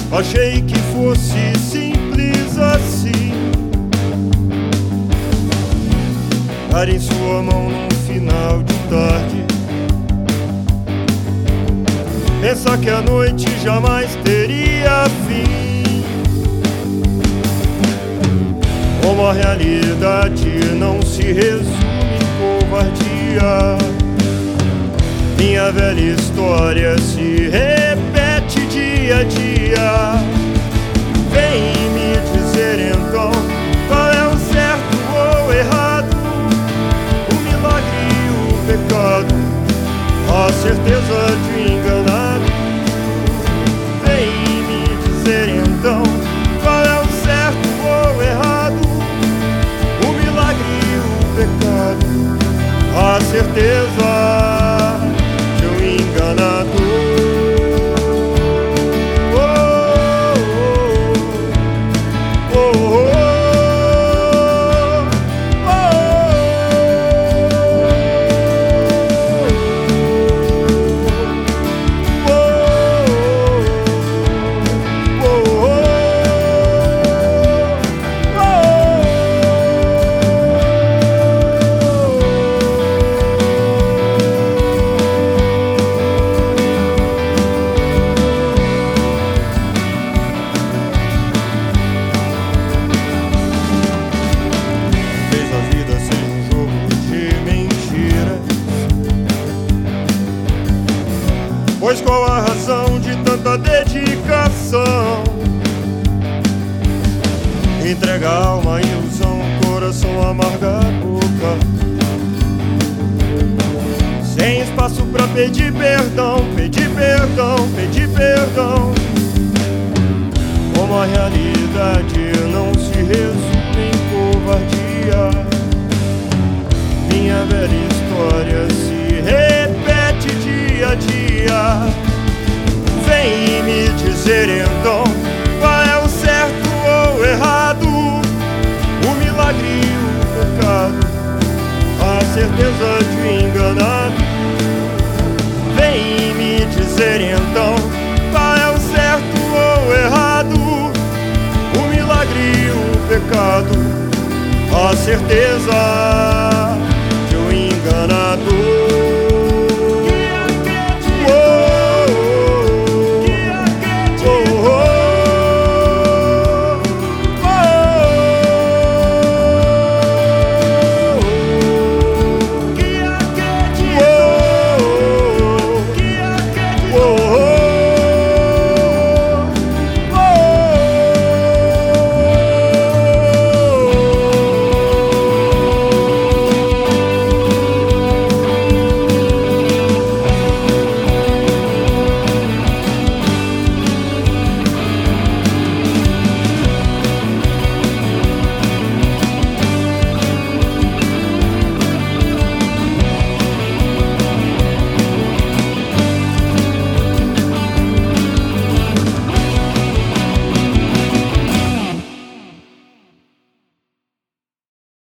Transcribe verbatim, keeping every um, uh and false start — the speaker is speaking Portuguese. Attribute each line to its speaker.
Speaker 1: Achei que fosse simples assim, dar em sua mão num final de tarde, pensar que a noite jamais teria fim. Como a realidade não se resume em covardia, minha velha história se repete dia a dia. Vem me dizer então qual é o certo ou errado, o milagre e o pecado, a certeza de enganado. Vem me dizer então qual é o certo ou errado, o milagre e o pecado, a certeza de um enganador. Pois qual a razão de tanta dedicação? Entrega a alma, ilusão, coração amarga a boca, sem espaço pra pedir perdão, pedir perdão, pedir perdão. Como a realidade não se resume em covardia, minha velha história se repete dia a dia. Vem me dizer então qual é o certo ou errado, o milagre e o pecado, a certeza de enganado. Vem me dizer então qual é o certo ou errado, o milagre e o pecado, a certeza de um enganador.